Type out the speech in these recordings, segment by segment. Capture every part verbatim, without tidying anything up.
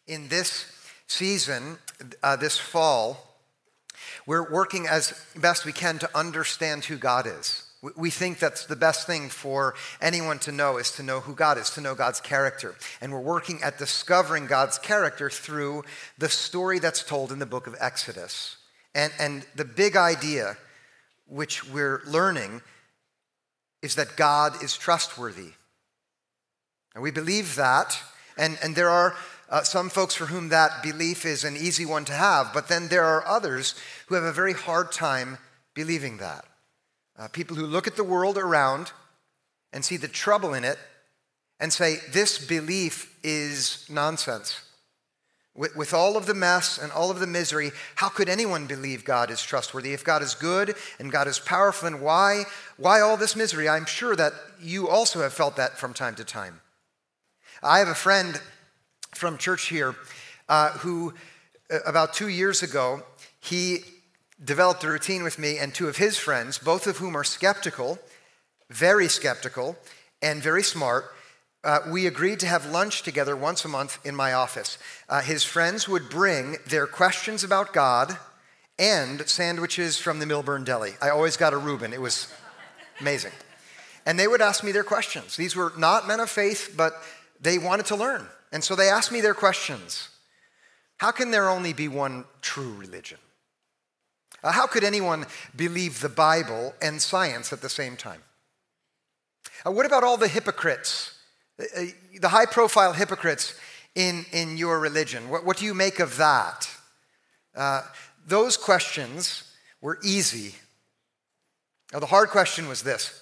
In this season, uh, this fall, we're working as best we can to understand who God is. We think that's the best thing for anyone to know is to know who God is, to know God's character. And we're working at discovering God's character through the story that's told in the book of Exodus. And, and the big idea, which we're learning, is that God is trustworthy. And we believe that, and, and there are uh, some folks for whom that belief is an easy one to have, but then there are others who have a very hard time believing that. Uh, people who look at the world around and see the trouble in it and say, this belief is nonsense. With, with all of the mess and all of the misery, how could anyone believe God is trustworthy? If God is good and God is powerful, then why, why all this misery? I'm sure that you also have felt that from time to time. I have a friend from church here uh, who, uh, about two years ago, he developed a routine with me and two of his friends, both of whom are skeptical, very skeptical, and very smart. Uh, we agreed to have lunch together once a month in my office. Uh, his friends would bring their questions about God and sandwiches from the Milburn Deli. I always got a Reuben. It was amazing. And they would ask me their questions. These were not men of faith, but they wanted to learn. And so they asked me their questions. How can there only be one true religion? Uh, how could anyone believe the Bible and science at the same time? Uh, what about all the hypocrites, uh, the high-profile hypocrites in, in your religion? What, what do you make of that? Uh, those questions were easy. Now, the hard question was this.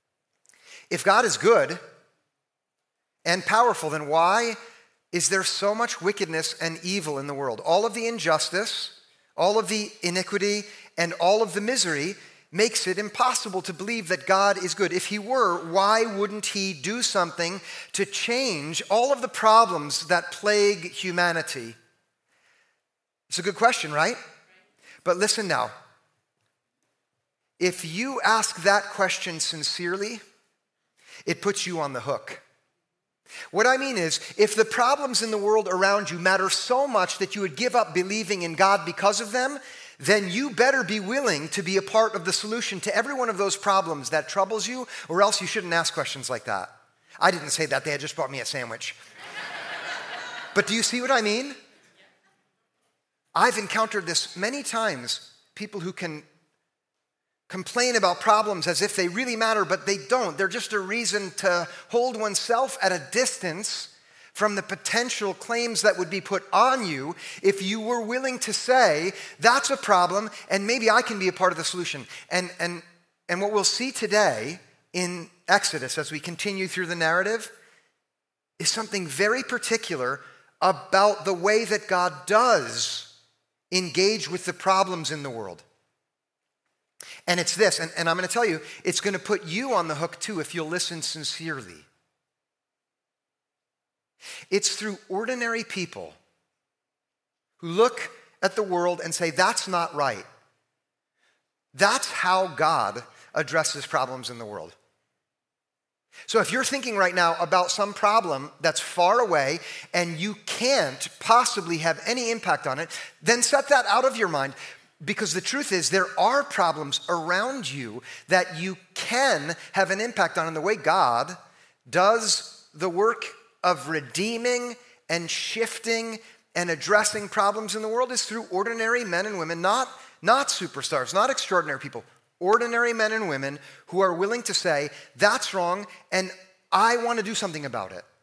If God is good and powerful, then why is there so much wickedness and evil in the world? All of the injustice, all of the iniquity, and all of the misery makes it impossible to believe that God is good. If he were, why wouldn't he do something to change all of the problems that plague humanity? It's a good question, right? But listen now. If you ask that question sincerely, it puts you on the hook. What I mean is, if the problems in the world around you matter so much that you would give up believing in God because of them, then you better be willing to be a part of the solution to every one of those problems that troubles you, or else you shouldn't ask questions like that. I didn't say that. They had just brought me a sandwich. But do you see what I mean? I've encountered this many times, people who can complain about problems as if they really matter, but they don't. They're just a reason to hold oneself at a distance from the potential claims that would be put on you if you were willing to say, that's a problem, and maybe I can be a part of the solution. And, and, and what we'll see today in Exodus as we continue through the narrative is something very particular about the way that God does engage with the problems in the world. And it's this, and, and I'm going to tell you, it's going to put you on the hook too if you'll listen sincerely. It's through ordinary people who look at the world and say, that's not right. That's how God addresses problems in the world. So if you're thinking right now about some problem that's far away and you can't possibly have any impact on it, then set that out of your mind. Because the truth is, there are problems around you that you can have an impact on. And the way God does the work of redeeming and shifting and addressing problems in the world is through ordinary men and women, not, not superstars, not extraordinary people, ordinary men and women who are willing to say, that's wrong, and I want to do something about it.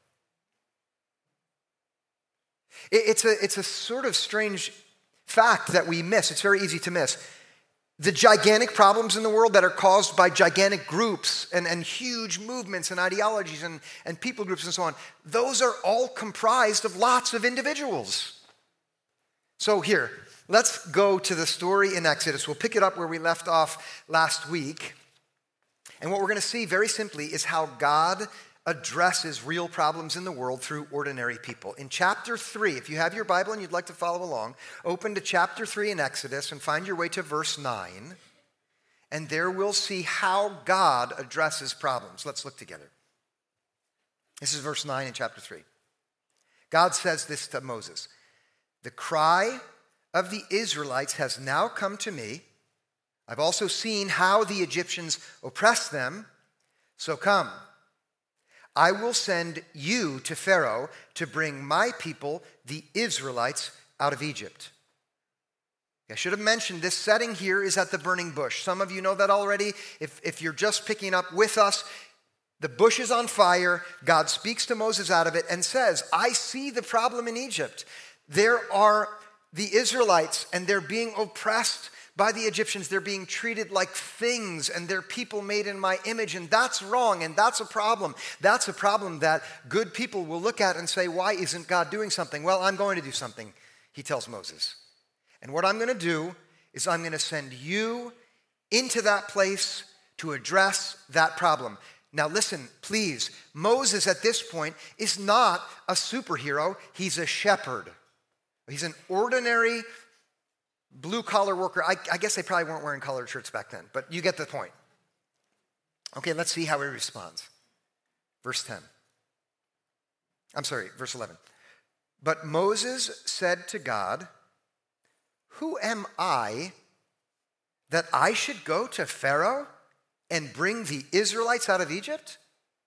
it it's, a, it's a sort of strange fact that we miss. It's very easy to miss. The gigantic problems in the world that are caused by gigantic groups and, and huge movements and ideologies and, and people groups and so on, those are all comprised of lots of individuals. So here, let's go to the story in Exodus. We'll pick it up where we left off last week. And what we're going to see very simply is how God addresses real problems in the world through ordinary people. In chapter three, if you have your Bible and you'd like to follow along, open to chapter three in Exodus and find your way to verse nine, and there we'll see how God addresses problems. Let's look together. This is verse nine in chapter three. God says this to Moses: "The cry of the Israelites has now come to me. I've also seen how the Egyptians oppress them. So come, I will send you to Pharaoh to bring my people, the Israelites, out of Egypt." I should have mentioned this setting here is at the burning bush. Some of you know that already. If, if you're just picking up with us, the bush is on fire. God speaks to Moses out of it and says, I see the problem in Egypt. There are the Israelites, and they're being oppressed by the Egyptians. They're being treated like things, and they're people made in my image, and that's wrong, and that's a problem. That's a problem that good people will look at and say, why isn't God doing something? Well, I'm going to do something, he tells Moses. And what I'm going to do is I'm going to send you into that place to address that problem. Now listen, please, Moses at this point is not a superhero, he's a shepherd. He's an ordinary blue-collar worker. I, I guess they probably weren't wearing collared shirts back then, but you get the point. Okay, let's see how he responds. Verse ten. I'm sorry, verse eleven. But Moses said to God, "Who am I that I should go to Pharaoh and bring the Israelites out of Egypt?"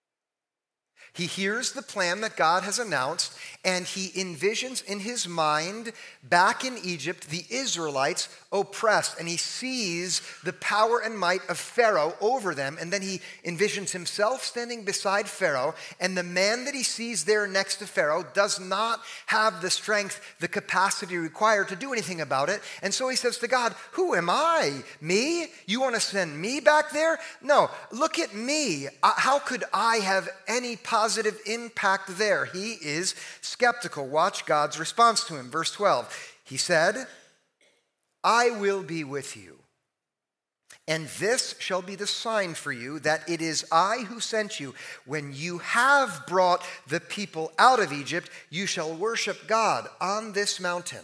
He hears the plan that God has announced, and he envisions in his mind back in Egypt the Israelites oppressed, and he sees the power and might of Pharaoh over them, and then he envisions himself standing beside Pharaoh, and the man that he sees there next to Pharaoh does not have the strength, the capacity required to do anything about it, and so he says to God, "Who am I? Me? You want to send me back there? No, look at me. How could I have any positive positive impact there?" He is skeptical. Watch God's response to him. Verse twelve. He said, "I will be with you, and this shall be the sign for you that it is I who sent you. When you have brought the people out of Egypt, you shall worship God on this mountain."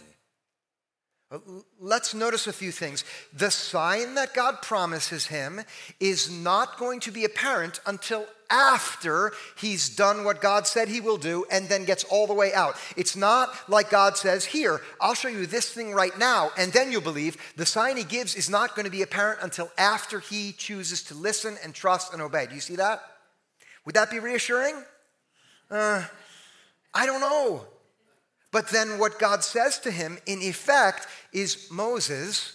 Let's notice a few things. The sign that God promises him is not going to be apparent until after he's done what God said he will do and then gets all the way out. It's not like God says, "Here, I'll show you this thing right now, and then you'll believe." The sign he gives is not going to be apparent until after he chooses to listen and trust and obey. Do you see that? Would that be reassuring? Uh, I don't know. But then what God says to him, in effect, is, "Moses,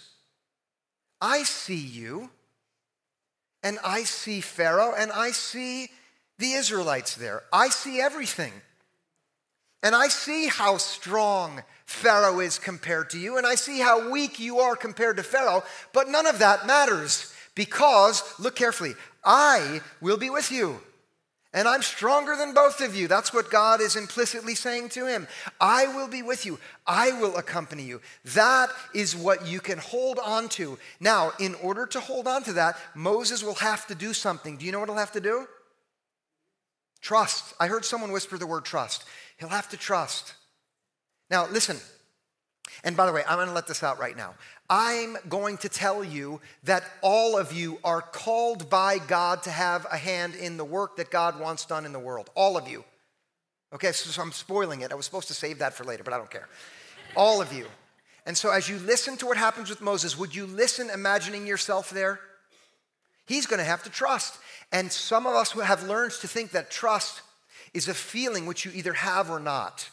I see you, and I see Pharaoh, and I see the Israelites there. I see everything. And I see how strong Pharaoh is compared to you, and I see how weak you are compared to Pharaoh, but none of that matters because," look carefully, "I will be with you. And I'm stronger than both of you." That's what God is implicitly saying to him. I will be with you. I will accompany you. That is what you can hold on to. Now, in order to hold on to that, Moses will have to do something. Do you know what he'll have to do? Trust. I heard someone whisper the word trust. He'll have to trust. Now, listen. And by the way, I'm going to let this out right now. I'm going to tell you that all of you are called by God to have a hand in the work that God wants done in the world. All of you. Okay, so I'm spoiling it. I was supposed to save that for later, but I don't care. All of you. And so as you listen to what happens with Moses, would you listen imagining yourself there? He's going to have to trust. And some of us who have learned to think that trust is a feeling which you either have or not.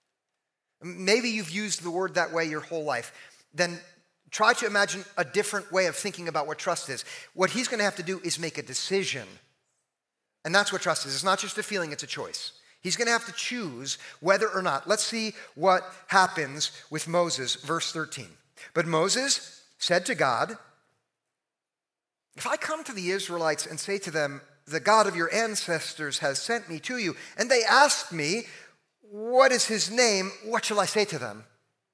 Maybe you've used the word that way your whole life. Then try to imagine a different way of thinking about what trust is. What he's going to have to do is make a decision. And that's what trust is. It's not just a feeling, it's a choice. He's going to have to choose whether or not. Let's see what happens with Moses, verse thirteen. But Moses said to God, "If I come to the Israelites and say to them, 'The God of your ancestors has sent me to you,' and they ask me, 'What is his name?' what shall I say to them?"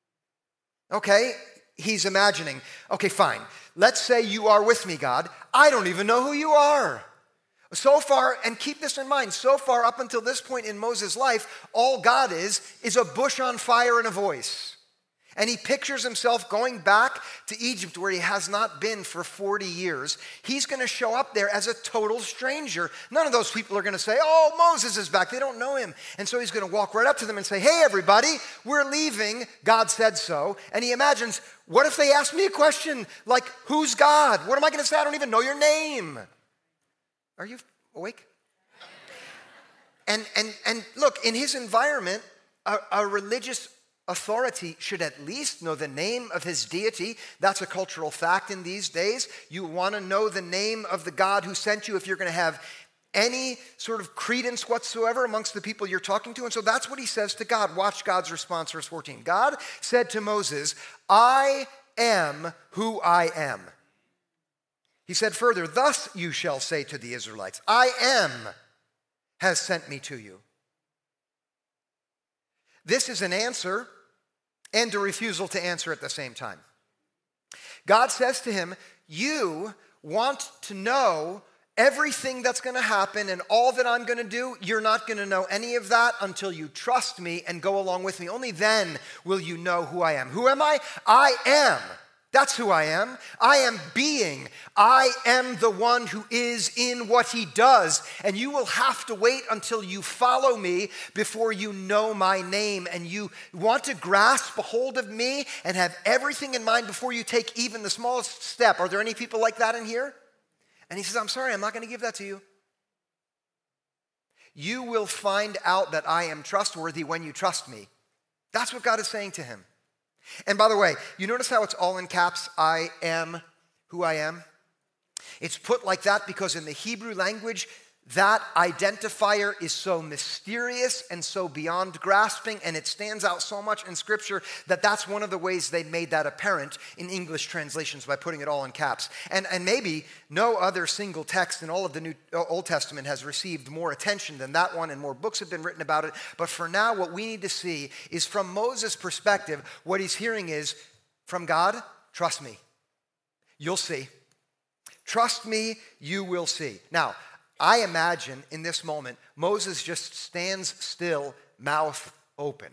Okay, he's imagining, okay, fine. Let's say you are with me, God. I don't even know who you are. So far, and keep this in mind, so far up until this point in Moses' life, all God is, is a bush on fire and a voice. And he pictures himself going back to Egypt where he has not been for forty years. He's going to show up there as a total stranger. None of those people are going to say, oh, Moses is back. They don't know him. And so he's going to walk right up to them and say, hey, everybody, we're leaving. God said so. And he imagines, what if they ask me a question like, who's God? What am I going to say? I don't even know your name. Are you awake? And, and, and look, in his environment, a, a religious authority should at least know the name of his deity. That's a cultural fact in these days. You want to know the name of the God who sent you if you're going to have any sort of credence whatsoever amongst the people you're talking to. And so that's what he says to God. Watch God's response, verse fourteen. God said to Moses, I am who I am. He said further, thus you shall say to the Israelites, I am has sent me to you. This is an answer and a refusal to answer at the same time. God says to him, you want to know everything that's going to happen and all that I'm going to do. You're not going to know any of that until you trust me and go along with me. Only then will you know who I am. Who am I? I am. That's who I am. I am being. I am the one who is in what he does. And you will have to wait until you follow me before you know my name. And you want to grasp a hold of me and have everything in mind before you take even the smallest step. Are there any people like that in here? And he says, I'm sorry, I'm not going to give that to you. You will find out that I am trustworthy when you trust me. That's what God is saying to him. And by the way, you notice how it's all in caps, I am who I am? It's put like that because in the Hebrew language, that identifier is so mysterious and so beyond grasping, and it stands out so much in Scripture that that's one of the ways they made that apparent in English translations by putting it all in caps. And, and maybe no other single text in all of the New Old Testament has received more attention than that one, and more books have been written about it. But for now, what we need to see is from Moses' perspective, what he's hearing is, from God, trust me. You'll see. Trust me, you will see. Now, I imagine in this moment, Moses just stands still, mouth open.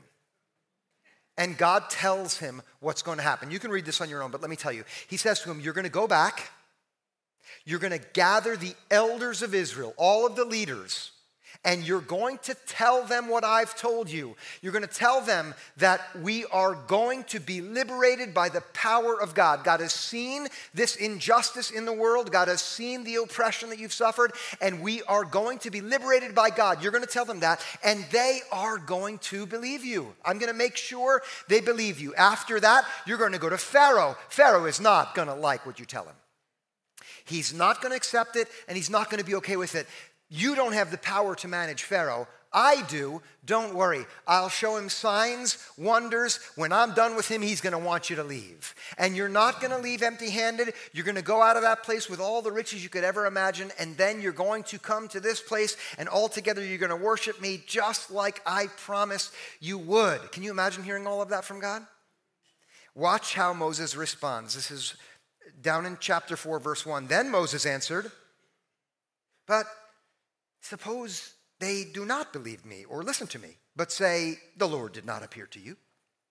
And God tells him what's going to happen. You can read this on your own, but let me tell you. He says to him, you're going to go back. You're going to gather the elders of Israel, all of the leaders, and you're going to tell them what I've told you. You're going to tell them that we are going to be liberated by the power of God. God has seen this injustice in the world. God has seen the oppression that you've suffered, and we are going to be liberated by God. You're going to tell them that, and they are going to believe you. I'm going to make sure they believe you. After that, you're going to go to Pharaoh. Pharaoh is not going to like what you tell him. He's not going to accept it, and he's not going to be okay with it. You don't have the power to manage Pharaoh. I do. Don't worry. I'll show him signs, wonders. When I'm done with him, he's going to want you to leave. And you're not going to leave empty-handed. You're going to go out of that place with all the riches you could ever imagine, and then you're going to come to this place, and altogether you're going to worship me just like I promised you would. Can you imagine hearing all of that from God? Watch how Moses responds. This is down in chapter four, verse one. Then Moses answered, but suppose they do not believe me or listen to me, but say, the Lord did not appear to you.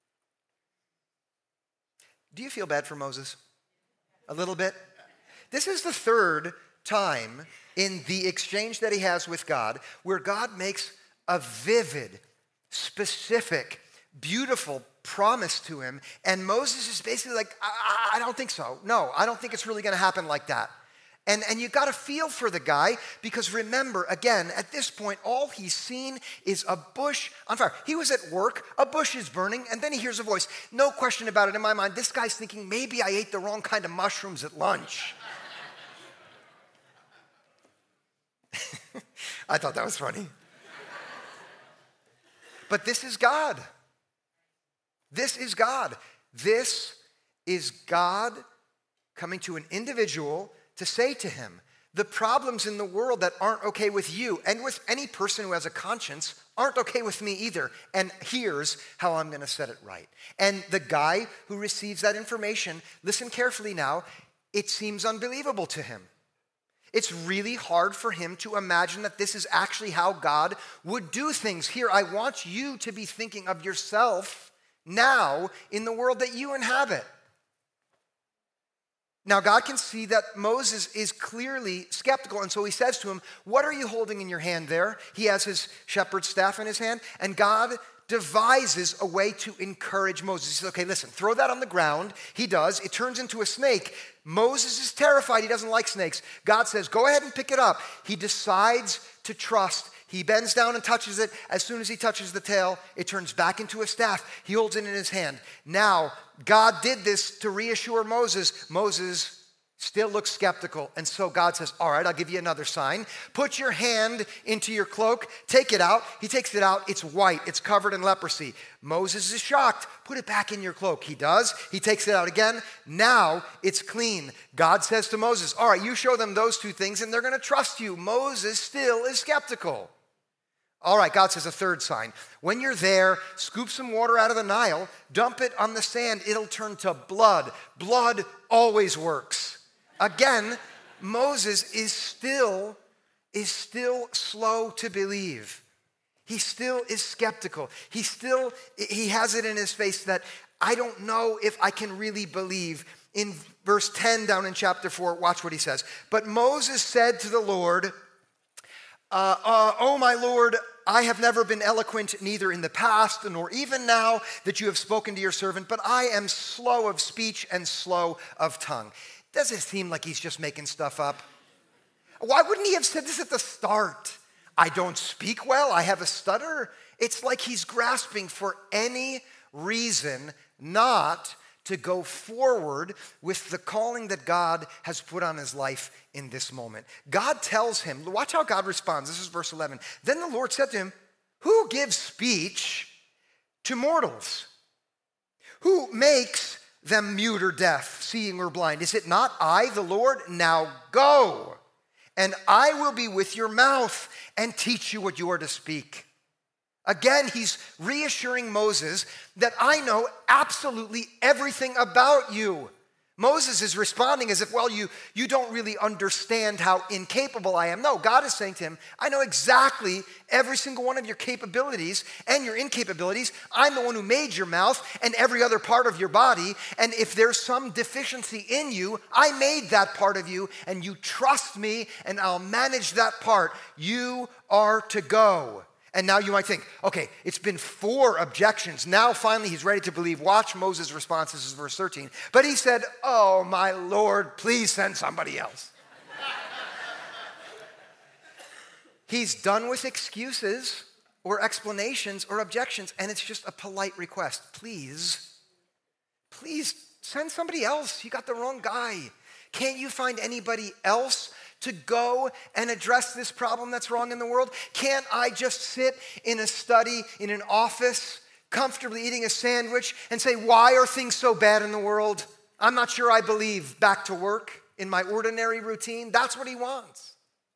Do you feel bad for Moses? A little bit? This is the third time in the exchange that he has with God where God makes a vivid, specific, beautiful promise to him, and Moses is basically like, I, I don't think so. No, I don't think it's really going to happen like that. And, and you got to feel for the guy, because remember, again, at this point, all he's seen is a bush on fire. He was at work, a bush is burning, and then he hears a voice. No question about it in my mind, this guy's thinking, maybe I ate the wrong kind of mushrooms at lunch. I thought that was funny. But this is God. This is God. This is God coming to an individual to say to him, the problems in the world that aren't okay with you and with any person who has a conscience aren't okay with me either. And here's how I'm going to set it right. And the guy who receives that information, listen carefully now, it seems unbelievable to him. It's really hard for him to imagine that this is actually how God would do things. Here, I want you to be thinking of yourself now in the world that you inhabit. Now, God can see that Moses is clearly skeptical, and so he says to him, what are you holding in your hand there? He has his shepherd's staff in his hand, and God devises a way to encourage Moses. He says, okay, listen, throw that on the ground. He does. It turns into a snake. Moses is terrified. He doesn't like snakes. God says, go ahead and pick it up. He decides to trust. He bends down and touches it. As soon as he touches the tail, it turns back into a staff. He holds it in his hand. Now, God did this to reassure Moses. Moses still looks skeptical. And so God says, all right, I'll give you another sign. Put your hand into your cloak. Take it out. He takes it out. It's white. It's covered in leprosy. Moses is shocked. Put it back in your cloak. He does. He takes it out again. Now it's clean. God says to Moses, all right, you show them those two things and they're going to trust you. Moses still is skeptical. All right, God says a third sign. When you're there, scoop some water out of the Nile, dump it on the sand, it'll turn to blood. Blood always works. Again, Moses is still, is still slow to believe. He still is skeptical. He still, he has it in his face that I don't know if I can really believe. In verse ten down in chapter four, watch what he says. But Moses said to the Lord, uh, uh, oh my Lord, I have never been eloquent, neither in the past nor even now that you have spoken to your servant, but I am slow of speech and slow of tongue. Does it seem like he's just making stuff up? Why wouldn't he have said this at the start? I don't speak well, I have a stutter. It's like he's grasping for any reason not to go forward with the calling that God has put on his life in this moment. God tells him, watch how God responds. This is verse eleven. Then the Lord said to him, who gives speech to mortals? Who makes them mute or deaf, seeing or blind? Is it not I, the Lord? Now go, and I will be with your mouth and teach you what you are to speak. Again, he's reassuring Moses that I know absolutely everything about you. Moses is responding as if, well, you, you don't really understand how incapable I am. No, God is saying to him, I know exactly every single one of your capabilities and your incapabilities. I'm the one who made your mouth and every other part of your body. And if there's some deficiency in you, I made that part of you, and you trust me and I'll manage that part. You are to go. And now you might think, okay, it's been four objections. Now finally he's ready to believe. Watch Moses' response. This is verse thirteen. But he said, oh, my Lord, please send somebody else. He's done with excuses or explanations or objections, and it's just a polite request. Please, please send somebody else. You got the wrong guy. Can't you find anybody else to go and address this problem that's wrong in the world? Can't I just sit in a study, in an office, comfortably eating a sandwich and say, why are things so bad in the world? I'm not sure I believe. Back to work in my ordinary routine. That's what he wants.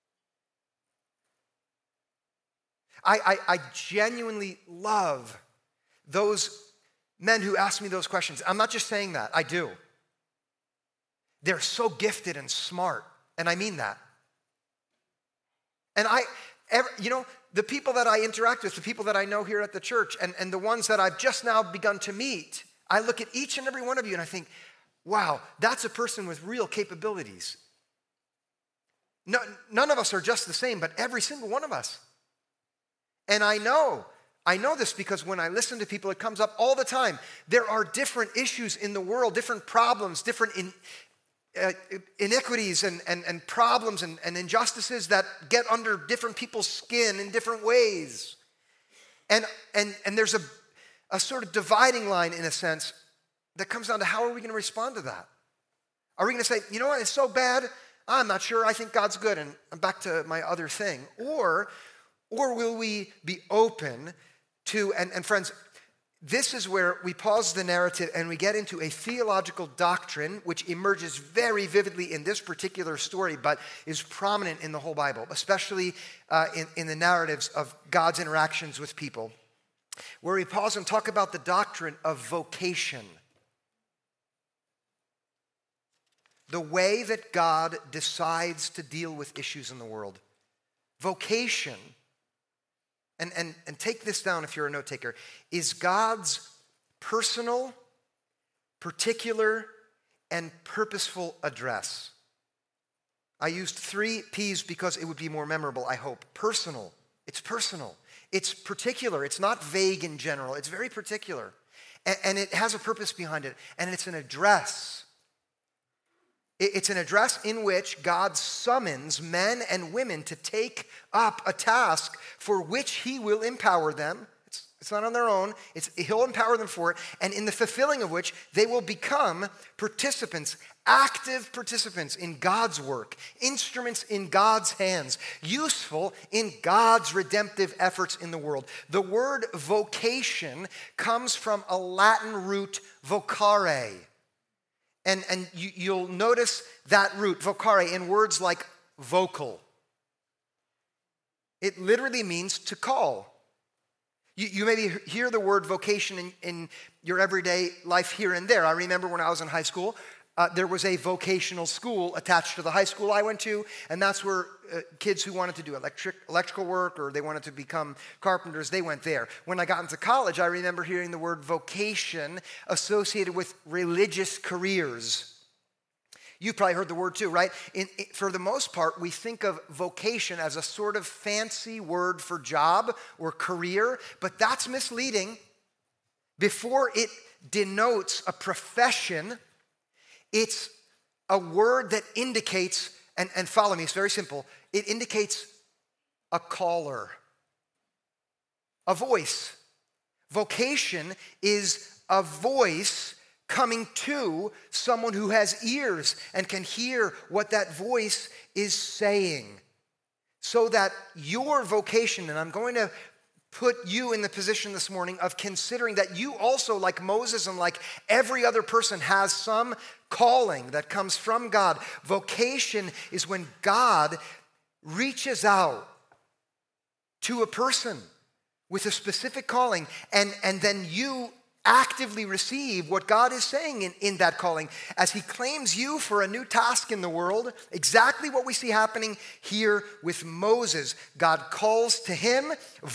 I, I, I genuinely love those men who ask me those questions. I'm not just saying that. I do. They're so gifted and smart. And I mean that. And I, ever, you know, the people that I interact with, the people that I know here at the church, and, and the ones that I've just now begun to meet, I look at each and every one of you and I think, wow, that's a person with real capabilities. No, none of us are just the same, but every single one of us. And I know, I know this because when I listen to people, it comes up all the time. There are different issues in the world, different problems, different in, Uh, iniquities and, and, and problems and, and injustices that get under different people's skin in different ways. And, and, and there's a, a sort of dividing line, in a sense, that comes down to how are we going to respond to that? Are we going to say, you know what, it's so bad, I'm not sure, I think God's good, and I'm back to my other thing? Or, or will we be open to, and, and friends, this is where we pause the narrative and we get into a theological doctrine which emerges very vividly in this particular story, but is prominent in the whole Bible, especially uh, in, in the narratives of God's interactions with people, where we pause and talk about the doctrine of vocation. The way that God decides to deal with issues in the world. Vocation, And, and, and take this down if you're a note taker, is God's personal, particular, and purposeful address. I used three P's because it would be more memorable, I hope. Personal. It's personal. It's particular. It's not vague in general. It's very particular. And, and it has a purpose behind it. And it's an address. It, it's an address in which God summons men and women to take up a task for which he will empower them. It's, it's not on their own. It's, he'll empower them for it. And in the fulfilling of which, they will become participants, active participants in God's work, instruments in God's hands, useful in God's redemptive efforts in the world. The word vocation comes from a Latin root, vocare. And, and you, you'll notice that root, vocare, in words like vocal. It literally means to call. You, you maybe hear the word vocation in, in your everyday life here and there. I remember when I was in high school, Uh, there was a vocational school attached to the high school I went to, and that's where uh, kids who wanted to do electric, electrical work or they wanted to become carpenters, they went there. When I got into college, I remember hearing the word vocation associated with religious careers. You've probably heard the word too, right? In, in, for the most part, we think of vocation as a sort of fancy word for job or career, but that's misleading. Before it denotes a profession, it's a word that indicates, and, and follow me, it's very simple. It indicates a caller, a voice. Vocation is a voice coming to someone who has ears and can hear what that voice is saying. So that your vocation, and I'm going to put you in the position this morning of considering that you also, like Moses and like every other person, has some calling that comes from God. Vocation is when God reaches out to a person with a specific calling, and, and then you actively receive what God is saying in, in that calling as he claims you for a new task in the world. Exactly what we see happening here with Moses. God calls to him,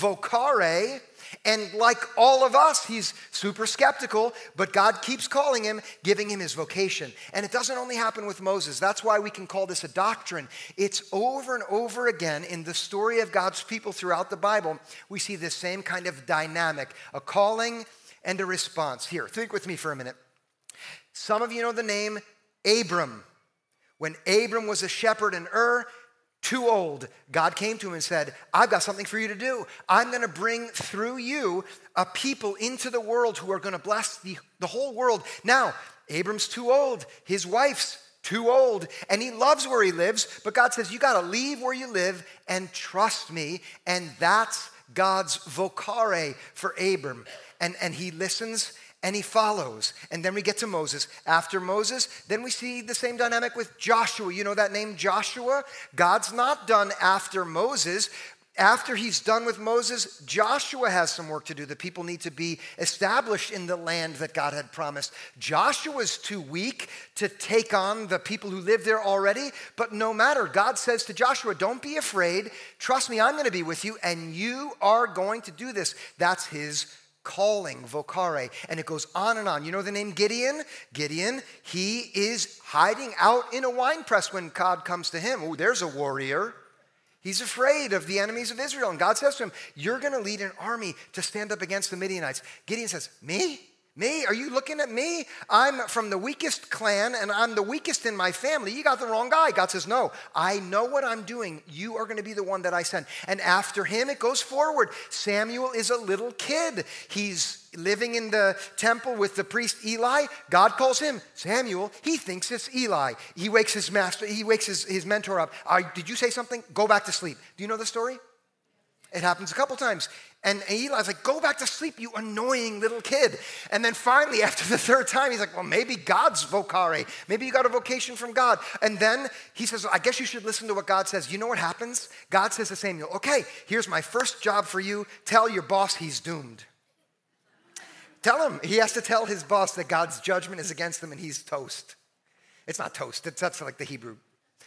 vocare, and like all of us, he's super skeptical, but God keeps calling him, giving him his vocation. And it doesn't only happen with Moses. That's why we can call this a doctrine. It's over and over again in the story of God's people throughout the Bible. We see this same kind of dynamic, a calling and a response. Here, think with me for a minute. Some of you know the name Abram. When Abram was a shepherd in Ur, too old, God came to him and said, I've got something for you to do. I'm going to bring through you a people into the world who are going to bless the, the whole world. Now, Abram's too old. His wife's too old. And he loves where he lives. But God says, you got to leave where you live and trust me. And that's God's vocare for Abram. And, and he listens and he follows. And then we get to Moses. After Moses, then we see the same dynamic with Joshua. You know that name, Joshua? God's not done after Moses. After he's done with Moses, Joshua has some work to do. The people need to be established in the land that God had promised. Joshua's too weak to take on the people who live there already. But no matter, God says to Joshua, don't be afraid. Trust me, I'm going to be with you, and you are going to do this. That's his calling, vocare, and it goes on and on. You know the name Gideon? Gideon, he is hiding out in a wine press when God comes to him. Oh, there's a warrior. He's afraid of the enemies of Israel, and God says to him, you're going to lead an army to stand up against the Midianites. Gideon says, me? Me? Are you looking at me? I'm from the weakest clan, and I'm the weakest in my family. You got the wrong guy. God says, no, I know what I'm doing. You are going to be the one that I send. And after him, it goes forward. Samuel is a little kid. He's living in the temple with the priest Eli. God calls him Samuel. He thinks it's Eli. He wakes his master, he wakes his, his mentor up. Uh, did you say something? Go back to sleep. Do you know the story? It happens a couple times. And Eli's like, go back to sleep, you annoying little kid. And then finally, after the third time, he's like, well, maybe God's vocare. Maybe you got a vocation from God. And then he says, I guess you should listen to what God says. You know what happens? God says to Samuel, okay, here's my first job for you. Tell your boss he's doomed. Tell him. He has to tell his boss that God's judgment is against him and he's toast. It's not toast. It's, that's like the Hebrew.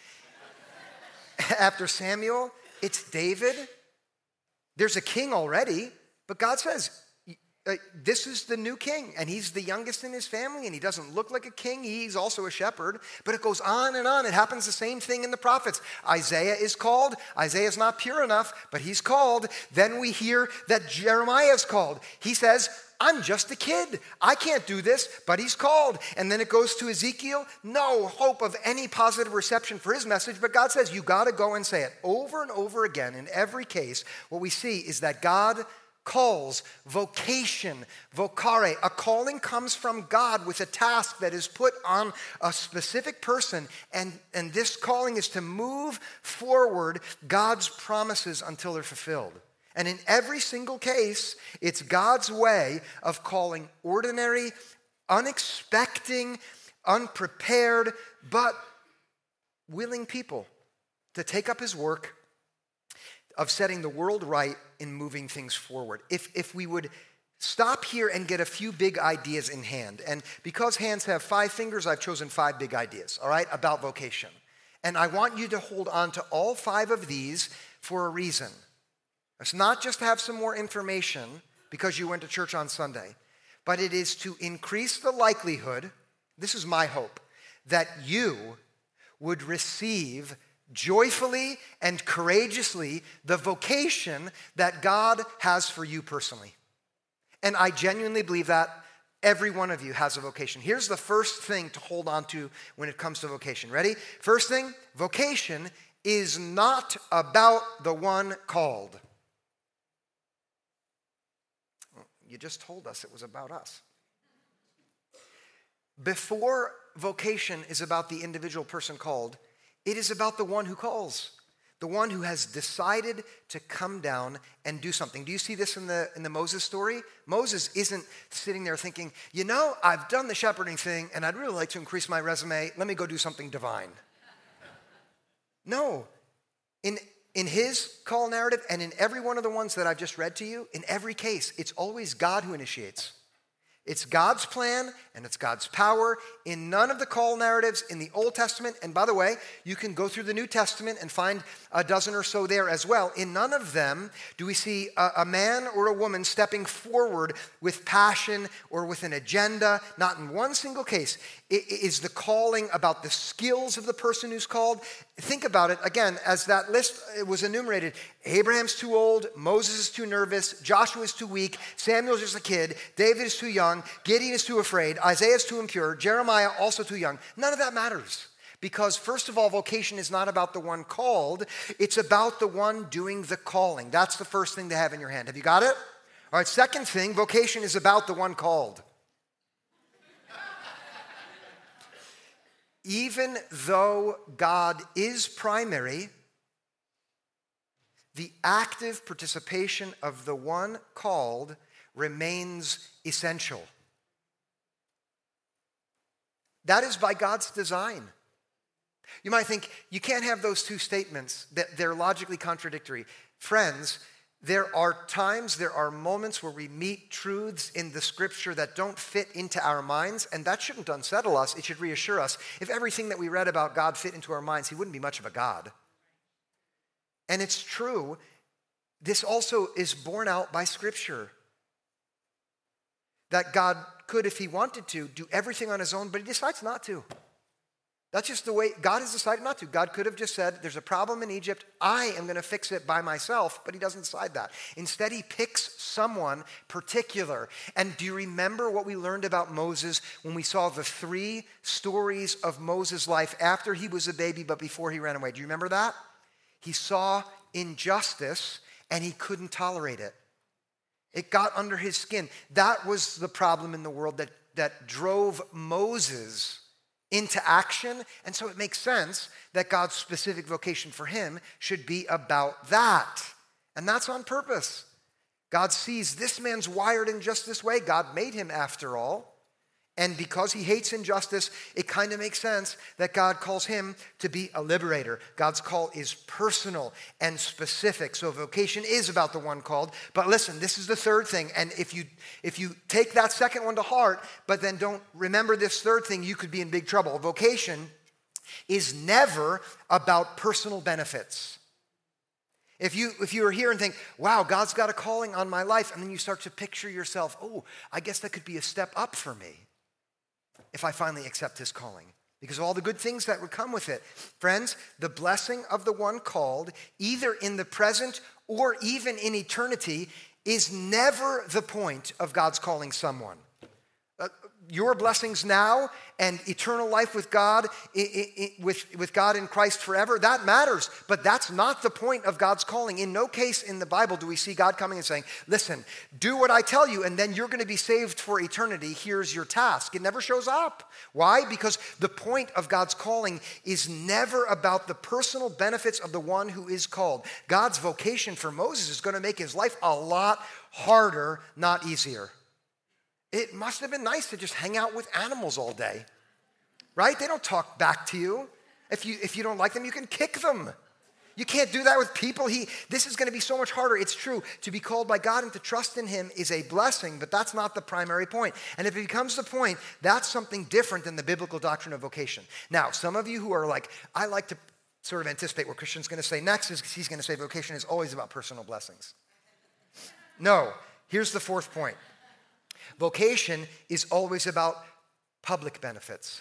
After Samuel, it's David. There's a king already, but God says, uh, this is the new king, and he's the youngest in his family, and he doesn't look like a king. He's also a shepherd, but it goes on and on. It happens the same thing in the prophets. Isaiah is called. Isaiah is not pure enough, but he's called. Then we hear that Jeremiah is called. He says, I'm just a kid. I can't do this, but he's called. And then it goes to Ezekiel. No hope of any positive reception for his message, but God says, you got to go and say it. Over and over again, in every case, what we see is that God calls, vocation, vocare. A calling comes from God with a task that is put on a specific person, and, and this calling is to move forward God's promises until they're fulfilled. And in every single case, it's God's way of calling ordinary, unexpected, unprepared, but willing people to take up his work of setting the world right in moving things forward. If, if we would stop here and get a few big ideas in hand, and because hands have five fingers, I've chosen five big ideas, all right, about vocation. And I want you to hold on to all five of these for a reason. It's not just to have some more information because you went to church on Sunday, but it is to increase the likelihood, this is my hope, that you would receive joyfully and courageously the vocation that God has for you personally. And I genuinely believe that every one of you has a vocation. Here's the first thing to hold on to when it comes to vocation. Ready? First thing, vocation is not about the one called. You just told us it was about us. Before vocation is about the individual person called, it is about the one who calls, the one who has decided to come down and do something. Do you see this in the, in the Moses story? Moses isn't sitting there thinking, you know, I've done the shepherding thing and I'd really like to increase my resume. Let me go do something divine. No. In In his call narrative and in every one of the ones that I've just read to you, in every case, it's always God who initiates. It's God's plan and it's God's power. In none of the call narratives in the Old Testament, and by the way, you can go through the New Testament and find a dozen or so there as well. In none of them do we see a, a man or a woman stepping forward with passion or with an agenda. Not in one single case. It is the calling about the skills of the person who's called. Think about it, again, as that list was enumerated. Abraham's too old, Moses is too nervous, Joshua is too weak, Samuel's just a kid, David is too young, Gideon is too afraid, Isaiah is too impure, Jeremiah also too young. None of that matters. Because first of all, vocation is not about the one called, it's about the one doing the calling. That's the first thing to have in your hand. Have you got it? All right, second thing, vocation is about the one called. Even though God is primary, the active participation of the one called remains essential. That is by God's design. You might think, you can't have those two statements, that they're logically contradictory. Friends, there are times, there are moments where we meet truths in the scripture that don't fit into our minds, and that shouldn't unsettle us. It should reassure us. If everything that we read about God fit into our minds, he wouldn't be much of a God. And it's true, this also is borne out by scripture. That God could, if he wanted to, do everything on his own, but he decides not to. That's just the way God has decided not to. God could have just said, there's a problem in Egypt, I am going to fix it by myself, but he doesn't decide that. Instead, he picks someone particular. And do you remember what we learned about Moses when we saw the three stories of Moses' life after he was a baby, but before he ran away? Do you remember that? He saw injustice, and he couldn't tolerate it. It got under his skin. That was the problem in the world that, that drove Moses into action, and so it makes sense that God's specific vocation for him should be about that. And that's on purpose. God sees this man's wired in just this way. God made him after all. And because he hates injustice, it kind of makes sense that God calls him to be a liberator. God's call is personal and specific. So vocation is about the one called. But listen, this is the third thing. And if you if you take that second one to heart, but then don't remember this third thing, you could be in big trouble. Vocation is never about personal benefits. If you if you are here and think, wow, God's got a calling on my life, and then you start to picture yourself, oh, I guess that could be a step up for me if I finally accept his calling, because of all the good things that would come with it. Friends, the blessing of the one called, either in the present or even in eternity, is never the point of God's calling someone. Uh, your blessings now and eternal life with God, I, I, with, with God in Christ forever, that matters. But that's not the point of God's calling. In no case in the Bible do we see God coming and saying, listen, do what I tell you, and then you're going to be saved for eternity. Here's your task. It never shows up. Why? Because the point of God's calling is never about the personal benefits of the one who is called. God's vocation for Moses is going to make his life a lot harder, not easier. It must have been nice to just hang out with animals all day, right? They don't talk back to you. If you if you don't like them, you can kick them. You can't do that with people. He, this is going to be so much harder. It's true. To be called by God and to trust in him is a blessing, but that's not the primary point. And if it becomes the point, that's something different than the biblical doctrine of vocation. Now, some of you who are like, I like to sort of anticipate what Christian's going to say next, is he's going to say vocation is always about personal blessings. No, here's the fourth point. Vocation is always about public benefits.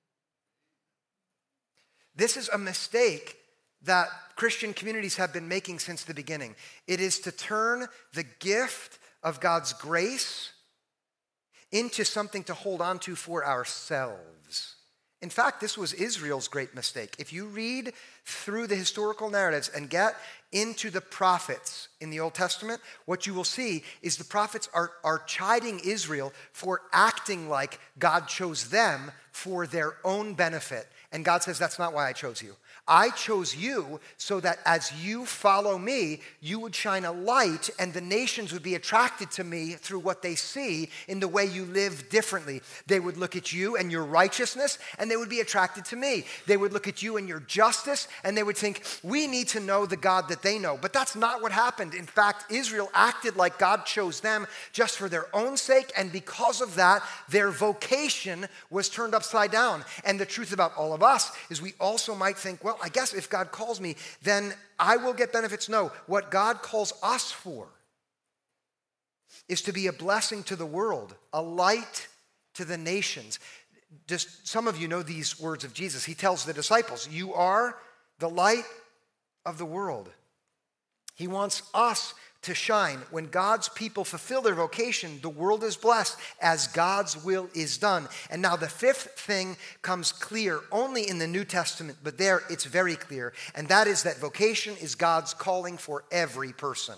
This is a mistake that Christian communities have been making since the beginning. It is to turn the gift of God's grace into something to hold on to for ourselves. In fact, this was Israel's great mistake. If you read through the historical narratives and get into the prophets in the Old Testament, what you will see is the prophets are, are chiding Israel for acting like God chose them for their own benefit. And God says, that's not why I chose you. I chose you so that as you follow me, you would shine a light and the nations would be attracted to me through what they see in the way you live differently. They would look at you and your righteousness and they would be attracted to me. They would look at you and your justice and they would think, we need to know the God that they know. But that's not what happened. In fact, Israel acted like God chose them just for their own sake, and because of that, their vocation was turned upside down. And the truth about all of us is we also might think, well, I guess if God calls me, then I will get benefits. No, what God calls us for is to be a blessing to the world, a light to the nations. Just some of you know these words of Jesus. He tells the disciples, you are the light of the world. He wants us to shine. When God's people fulfill their vocation, the world is blessed as God's will is done. And now the fifth thing comes clear only in the New Testament, but there it's very clear, and that is that vocation is God's calling for every person.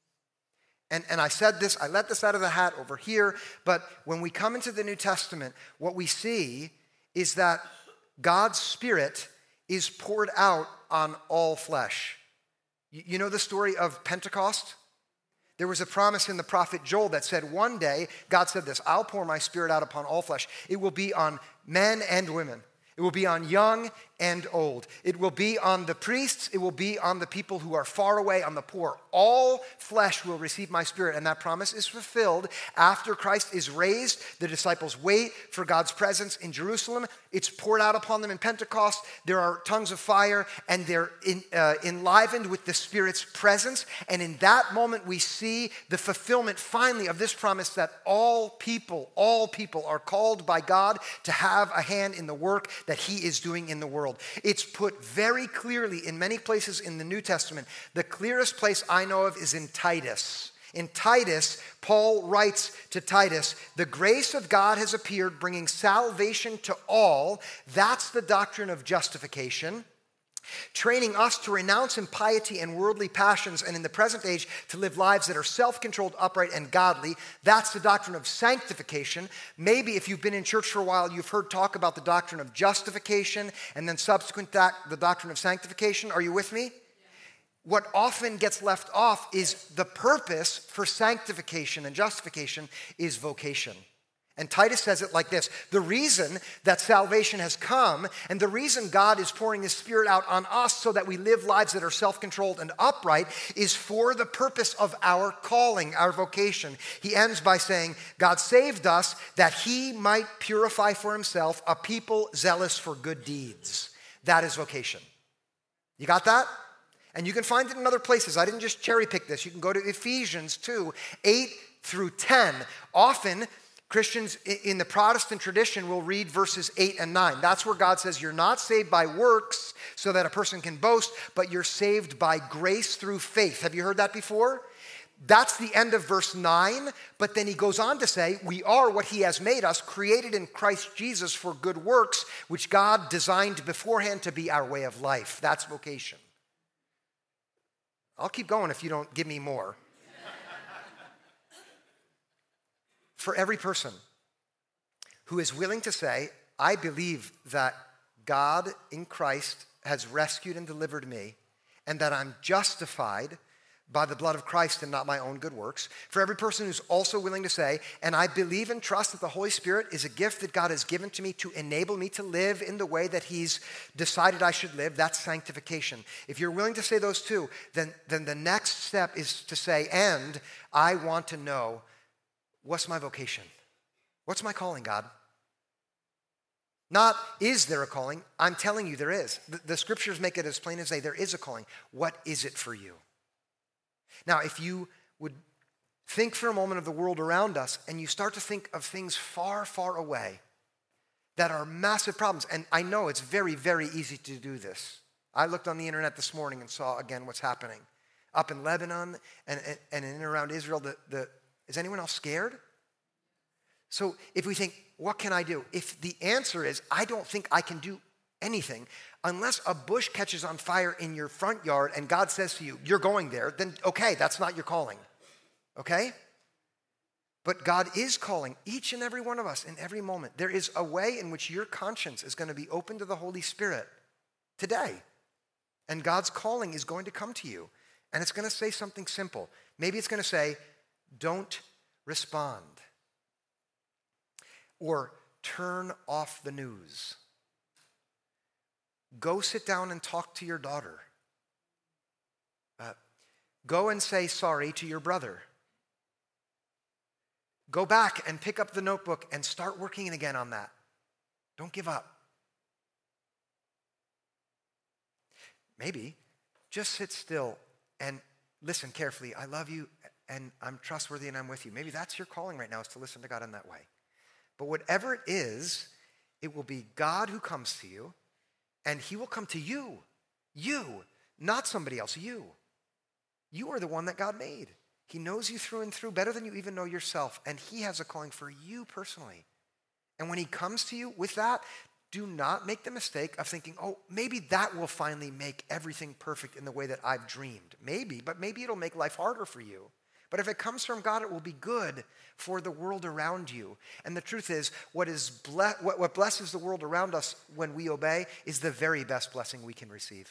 And, and I said this, I let this out of the hat over here, but when we come into the New Testament, what we see is that God's Spirit is poured out on all flesh. You, you know the story of Pentecost? There was a promise in the prophet Joel that said one day, God said this, I'll pour my Spirit out upon all flesh. It will be on men and women. It will be on young and old. It will be on the priests. It will be on the people who are far away, on the poor. All flesh will receive my Spirit, and that promise is fulfilled. After Christ is raised, the disciples wait for God's presence in Jerusalem. It's poured out upon them in Pentecost. There are tongues of fire, and they're in, uh, enlivened with the Spirit's presence. And in that moment, we see the fulfillment finally of this promise that all people, all people are called by God to have a hand in the work that he is doing in the world. It's put very clearly in many places in the New Testament. The clearest place I know of is in Titus. In Titus, Paul writes to Titus, the grace of God has appeared, bringing salvation to all. That's the doctrine of justification. Training us to renounce impiety and worldly passions, and in the present age to live lives that are self-controlled, upright, and godly. That's the doctrine of sanctification. Maybe if you've been in church for a while, you've heard talk about the doctrine of justification, and then subsequent to that, the doctrine of sanctification. Are you with me? What often gets left off is the purpose for sanctification and justification is vocation. And Titus says it like this, the reason that salvation has come and the reason God is pouring his Spirit out on us so that we live lives that are self-controlled and upright is for the purpose of our calling, our vocation. He ends by saying, God saved us that he might purify for himself a people zealous for good deeds. That is vocation. You got that? And you can find it in other places. I didn't just cherry pick this. You can go to Ephesians two, eight through ten. Often, Christians in the Protestant tradition will read verses eight and nine. That's where God says you're not saved by works so that a person can boast, but you're saved by grace through faith. Have you heard that before? That's the end of verse nine, but then he goes on to say, we are what he has made us, created in Christ Jesus for good works, which God designed beforehand to be our way of life. That's vocation. I'll keep going if you don't give me more. For every person who is willing to say, I believe that God in Christ has rescued and delivered me, and that I'm justified by the blood of Christ and not my own good works. For every person who's also willing to say, and I believe and trust that the Holy Spirit is a gift that God has given to me to enable me to live in the way that he's decided I should live, that's sanctification. If you're willing to say those two, then, then the next step is to say, and I want to know, what's my vocation? What's my calling, God? Not, is there a calling? I'm telling you there is. The, the scriptures make it as plain as day. There is a calling. What is it for you? Now, if you would think for a moment of the world around us and you start to think of things far, far away that are massive problems, and I know it's very, very easy to do this. I looked on the internet this morning and saw again what's happening. Up in Lebanon and, and, and in and around Israel, the, the, is anyone else scared? So if we think, what can I do? If the answer is, I don't think I can do anything, unless a bush catches on fire in your front yard and God says to you, you're going there, then okay, that's not your calling, okay? But God is calling each and every one of us in every moment. There is a way in which your conscience is going to be open to the Holy Spirit today. And God's calling is going to come to you. And it's going to say something simple. Maybe it's going to say, don't respond. Or turn off the news. Go sit down and talk to your daughter. Uh, go and say sorry to your brother. Go back and pick up the notebook and start working again on that. Don't give up. Maybe just sit still and listen carefully. I love you and I'm trustworthy and I'm with you. Maybe that's your calling right now, is to listen to God in that way. But whatever it is, it will be God who comes to you, and he will come to you. You, not somebody else, you. You are the one that God made. He knows you through and through better than you even know yourself, and he has a calling for you personally. And when he comes to you with that, do not make the mistake of thinking, oh, maybe that will finally make everything perfect in the way that I've dreamed. Maybe, but maybe it'll make life harder for you. But if it comes from God, it will be good for the world around you. And the truth is, what is ble- what, what blesses the world around us when we obey is the very best blessing we can receive.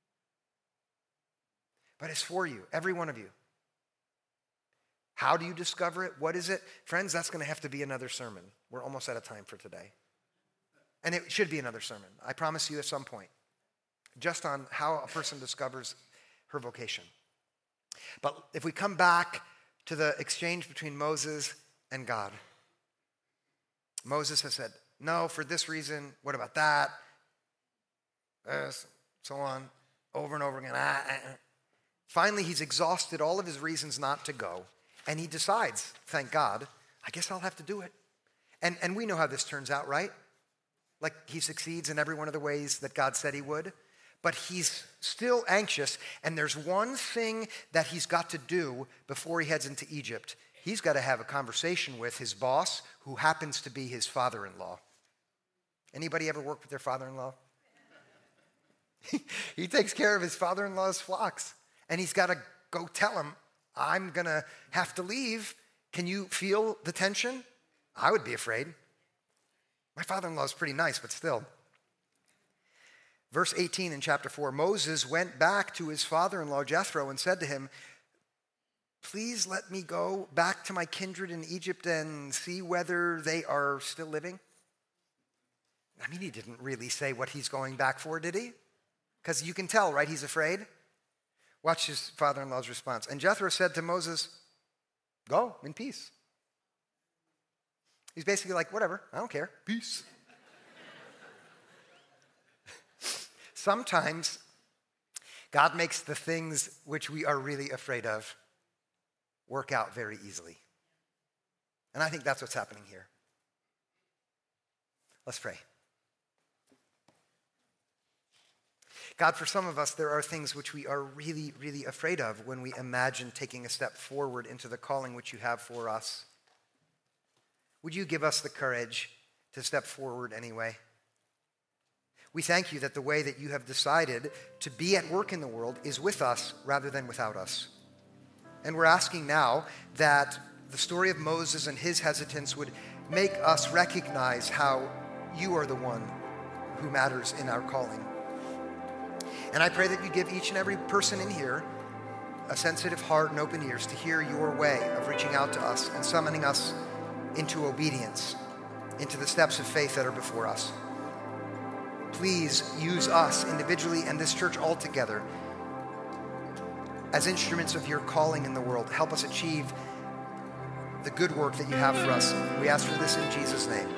But it's for you, every one of you. How do you discover it? What is it? Friends, that's going to have to be another sermon. We're almost out of time for today. And it should be another sermon, I promise you, at some point, just on how a person discovers her vocation. But if we come back to the exchange between Moses and God, Moses has said, no, for this reason, what about that? Uh, so on, over and over again. Ah, ah, ah. Finally, he's exhausted all of his reasons not to go, and he decides, thank God, I guess I'll have to do it. And, and we know how this turns out, right? Like he succeeds in every one of the ways that God said he would. But he's still anxious, and there's one thing that he's got to do before he heads into Egypt. He's got to have a conversation with his boss, who happens to be his father-in-law. Anybody ever work with their father-in-law? He takes care of his father-in-law's flocks, and he's got to go tell him, I'm going to have to leave. Can you feel the tension? I would be afraid. My father-in-law is pretty nice, but still. Verse eighteen in chapter four, Moses went back to his father-in-law Jethro and said to him, please let me go back to my kindred in Egypt and see whether they are still living. I mean, he didn't really say what he's going back for, did he? Because you can tell, right? He's afraid. Watch his father-in-law's response. And Jethro said to Moses, go in peace. He's basically like, whatever, I don't care. Peace. Sometimes God makes the things which we are really afraid of work out very easily. And I think that's what's happening here. Let's pray. God, for some of us, there are things which we are really, really afraid of when we imagine taking a step forward into the calling which you have for us. Would you give us the courage to step forward anyway? We thank you that the way that you have decided to be at work in the world is with us rather than without us. And we're asking now that the story of Moses and his hesitance would make us recognize how you are the one who matters in our calling. And I pray that you give each and every person in here a sensitive heart and open ears to hear your way of reaching out to us and summoning us into obedience, into the steps of faith that are before us. Please use us individually and this church altogether as instruments of your calling in the world. Help us achieve the good work that you have for us. We ask for this in Jesus' name.